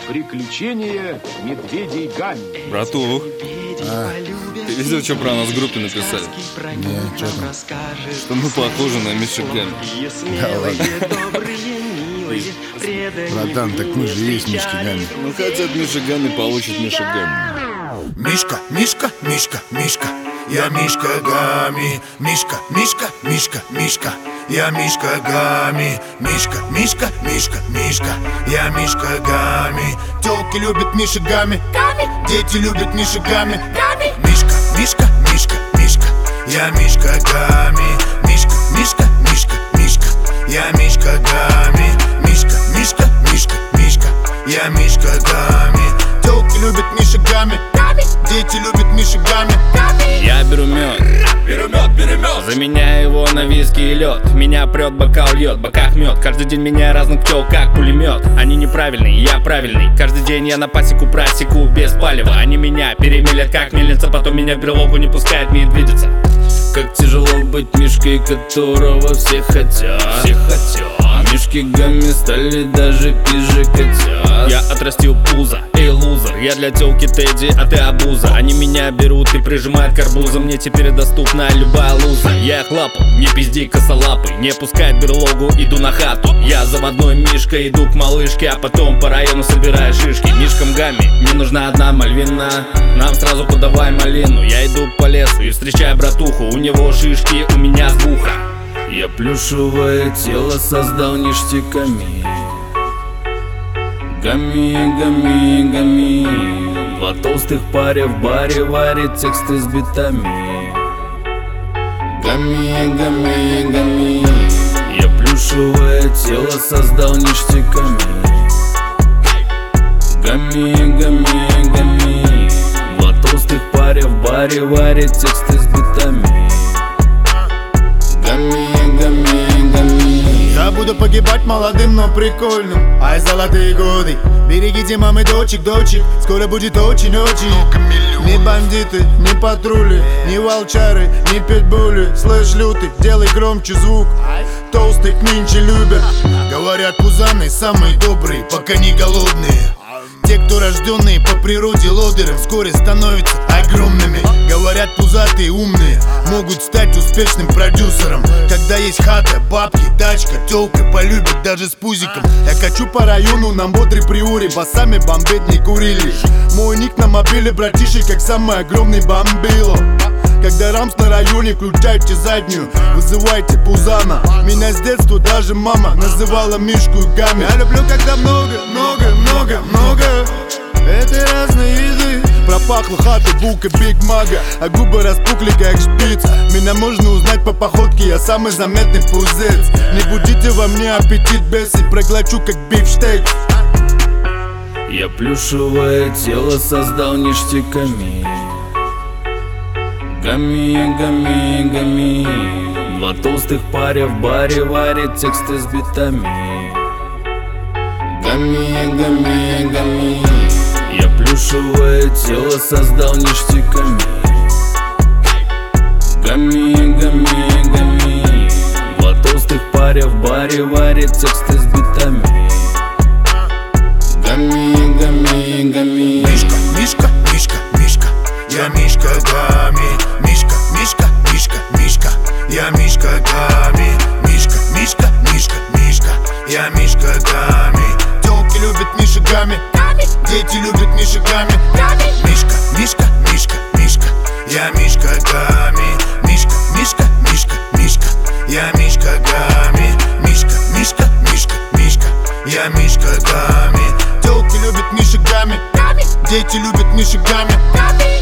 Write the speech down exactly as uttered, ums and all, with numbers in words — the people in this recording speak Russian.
Приключения медведей Гамми. Братух, А, ты видел, что про нас в группе написали? не, что там? Что мы похожи на Мишу Гамми. Да ладно. Братан, так мы же есть Мишки Гамми. Ну хотят Миша Гамми, получит Миша Гамми. Мишка, Мишка, Мишка, Мишка, я Мишка Гамми. Мишка, Мишка, Мишка, Мишка, я Мишка Гамми. Мишка, Мишка, Мишка, Мишка, я Мишка Гамми. Тёлки любят Миша Гамми, дети любят Миша Гамми. Мишка, Мишка, Мишка, Мишка, я Мишка Гамми. Мишка, Мишка, Мишка, Мишка, я Мишка Гамми. Мишка, Мишка, Мишка, Мишка, я Мишка Гамми. Тёлки любят Миша Гамми, дети любят Миша Гамми. Я беру мед, беру мед, беру мед. Заменяю его на виски и лед. Меня прет, бокал льет, в боках мед. Каждый день меняю разных пчел, как пулемет. Они неправильные, я правильный. Каждый день я на пасеку просеку без палева. Они меня перемелят, как мельница. Потом меня в берлогу не пускает медведица. Как тяжело быть Мишкой, которого все хотят. Все хотят. Мишки Гамми стали даже пизже котят. Я отрастил пузо, эй, лузер. Я для тёлки Тедди, а ты обуза. Они меня берут и прижимают к арбузу. Мне теперь доступна любая луза. Я их лапу, не пизди косолапый. Не пускай в берлогу, иду на хату. Я заводной Мишка, иду к малышке, а потом по району собираю шишки. Мишкам Гамми мне нужна одна мальвина. Нам сразу подавай малину. Я иду по лесу и встречаю братуху. У него шишки, у меня сбуха. Я плюшевое тело создал ништяками. Гамми, гамми, гамми. Два толстых паря в баре варит тексты с битами. Гамми, гамми, гамми. Я плюшевое тело создал ништяками. Гамми, гамми, гамми. Два толстых паря в баре варит тексты с битами. Гамми, гамми, гамми. Я буду погибать молодым, но прикольным. Ай, золотые годы. Берегите мамы, дочек, дочек. Скоро будет очень-очень. Ни бандиты, ни патрули, ни волчары, ни питбули. Слышь, лютый, делай громче звук. Толстых нынче любят. Говорят, пузаны самые добрые, пока не голодные. Те, кто рожденные по природе лодырем, вскоре становятся огромными. Говорят, пузатые умные могут стать успешным продюсером. Когда есть хата, бабки, тачка, тёлка полюбит даже с пузиком. Я качу по району на бодрой приоре, басами бомбить не курили. Мой ник на мобиле, братишек, как самый огромный бомбило. Когда рамс на районе, включайте заднюю, вызывайте пузана. Меня с детства даже мама называла Мишку Гамми. Я люблю, когда много, много, много, много этой разной еды. Пропахла хата, булка, Биг Мага, а губы распухли, как шпиц. Меня можно узнать по походке, я самый заметный пузец. Не будите во мне аппетит бесы, проглочу, как бифштейк. Я плюшевое тело создал ништяками. Гамми, гамми, гамми. Два толстых паря в баре варит тексты с битами. Гамми, гамми, гамми. Я плюшевое тело создал ништяками. Гамми, гамми, гамми. Два толстых паря в баре варит тексты с битами. Гамми, гамми, гамми. Мишка, Мишка, Мишка, Мишка, я Мишка Гамми. Мишка, Мишка, Мишка, Мишка, я Мишка Гамми. Мишка, Мишка, Мишка, Мишка, я Мишка Гамми. Тёлки любят Миша Гамми, дети любят Миша Гамми. Мишка, Мишка, Мишка, Мишка, я Мишка Гамми. Мишка, Мишка, Мишка, Мишка, я Мишка Гамми. Мишка, Мишка, Мишка, Мишка, я Мишка Гамми. Тёлки любят Миша Гамми, дети любят Миша Гамми.